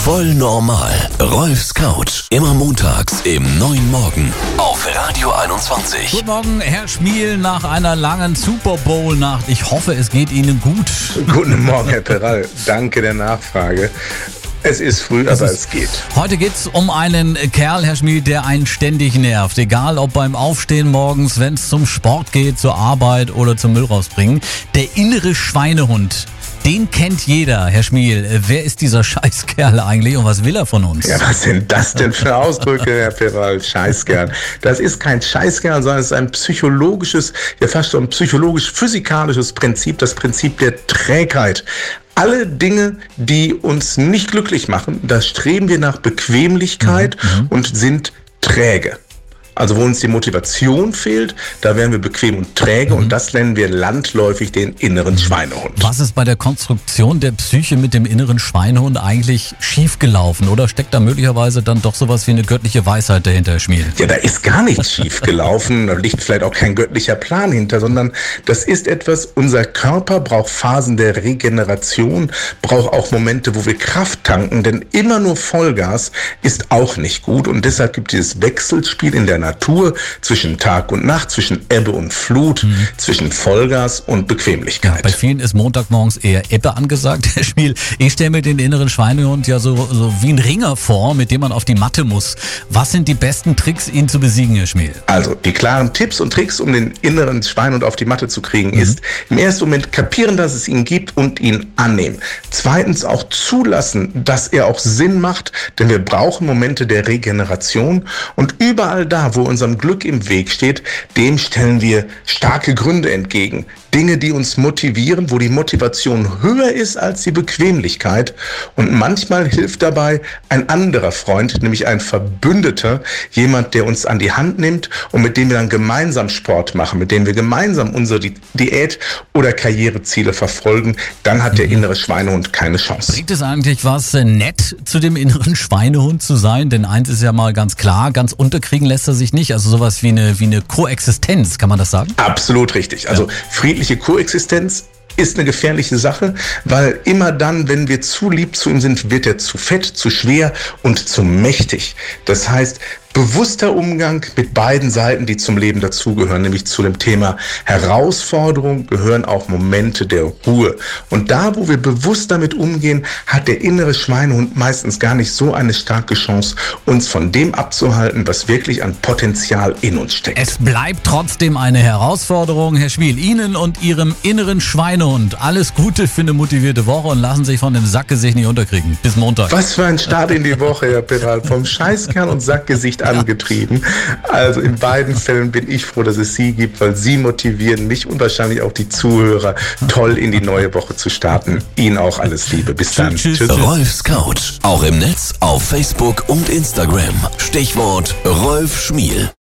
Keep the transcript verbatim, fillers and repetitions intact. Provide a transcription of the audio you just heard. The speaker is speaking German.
Voll normal. Rolfs Couch. Immer montags im neuen Morgen auf Radio einundzwanzig. Guten Morgen, Herr Schmiel, nach einer langen Super Bowl-Nacht. Ich hoffe, es geht Ihnen gut. Guten Morgen, Herr Peral. Danke der Nachfrage. Es ist früh, aber es geht. Heute geht's um einen Kerl, Herr Schmiel, der einen ständig nervt. Egal ob beim Aufstehen morgens, wenn es zum Sport geht, zur Arbeit oder zum Müll rausbringen. Der innere Schweinehund. Den kennt jeder, Herr Schmiel. Wer ist dieser Scheißkerl eigentlich und was will er von uns? Ja, was sind das denn für Ausdrücke, Herr Peral? Scheißkerl. Das ist kein Scheißkerl, sondern es ist ein psychologisches, ja fast schon psychologisch-physikalisches Prinzip, das Prinzip der Trägheit. Alle Dinge, die uns nicht glücklich machen, da streben wir nach Bequemlichkeit mhm. und sind träge. Also wo uns die Motivation fehlt, da werden wir bequem und träge mhm. und das nennen wir landläufig den inneren Schweinehund. Was ist bei der Konstruktion der Psyche mit dem inneren Schweinehund eigentlich schiefgelaufen? Oder steckt da möglicherweise dann doch sowas wie eine göttliche Weisheit dahinter, Herr Schmiel? Ja, da ist gar nichts schiefgelaufen, da liegt vielleicht auch kein göttlicher Plan hinter, sondern das ist etwas, unser Körper braucht Phasen der Regeneration, braucht auch Momente, wo wir Kraft tanken, denn immer nur Vollgas ist auch nicht gut und deshalb gibt es dieses Wechselspiel in der Natur, zwischen Tag und Nacht, zwischen Ebbe und Flut, mhm. zwischen Vollgas und Bequemlichkeit. Ja, bei vielen ist Montagmorgens eher Ebbe angesagt, Herr Schmiel. Ich stelle mir den inneren Schweinehund ja so, so wie ein Ringer vor, mit dem man auf die Matte muss. Was sind die besten Tricks, ihn zu besiegen, Herr Schmiel? Also die klaren Tipps und Tricks, um den inneren Schweinehund auf die Matte zu kriegen, mhm. ist im ersten Moment kapieren, dass es ihn gibt und ihn annehmen. Zweitens auch zulassen, dass er auch Sinn macht, denn wir brauchen Momente der Regeneration und überall da, wo unserem Glück im Weg steht, dem stellen wir starke Gründe entgegen. Dinge, die uns motivieren, wo die Motivation höher ist als die Bequemlichkeit. Und manchmal hilft dabei ein anderer Freund, nämlich ein Verbündeter, jemand, der uns an die Hand nimmt und mit dem wir dann gemeinsam Sport machen, mit dem wir gemeinsam unsere Di- Diät- oder Karriereziele verfolgen. Dann hat der innere Schweinehund keine Chance. Bringt es eigentlich was, nett zu dem inneren Schweinehund zu sein? Denn eins ist ja mal ganz klar, ganz unterkriegen lässt er sich nicht. Also sowas wie eine, wie eine Koexistenz, kann man das sagen? Absolut richtig. Also ja. friedliche Koexistenz ist eine gefährliche Sache, weil immer dann, wenn wir zu lieb zu ihm sind, wird er zu fett, zu schwer und zu mächtig. Das heißt, bewusster Umgang mit beiden Seiten, die zum Leben dazugehören, nämlich zu dem Thema Herausforderung gehören auch Momente der Ruhe. Und da, wo wir bewusst damit umgehen, hat der innere Schweinehund meistens gar nicht so eine starke Chance, uns von dem abzuhalten, was wirklich an Potenzial in uns steckt. Es bleibt trotzdem eine Herausforderung, Herr Schmiel. Ihnen und Ihrem inneren Schweinehund alles Gute für eine motivierte Woche und lassen sich von dem Sackgesicht nicht unterkriegen. Bis Montag. Was für ein Start in die Woche, Herr Peral. Vom Scheißkern und Sackgesicht angetrieben. Also in beiden Fällen bin ich froh, dass es Sie gibt, weil Sie motivieren mich und wahrscheinlich auch die Zuhörer, toll in die neue Woche zu starten. Ihnen auch alles Liebe. Bis dann. Tschüss. Tschüss. Rolfs Couch. Auch im Netz, auf Facebook und Instagram. Stichwort Rolf Schmiel.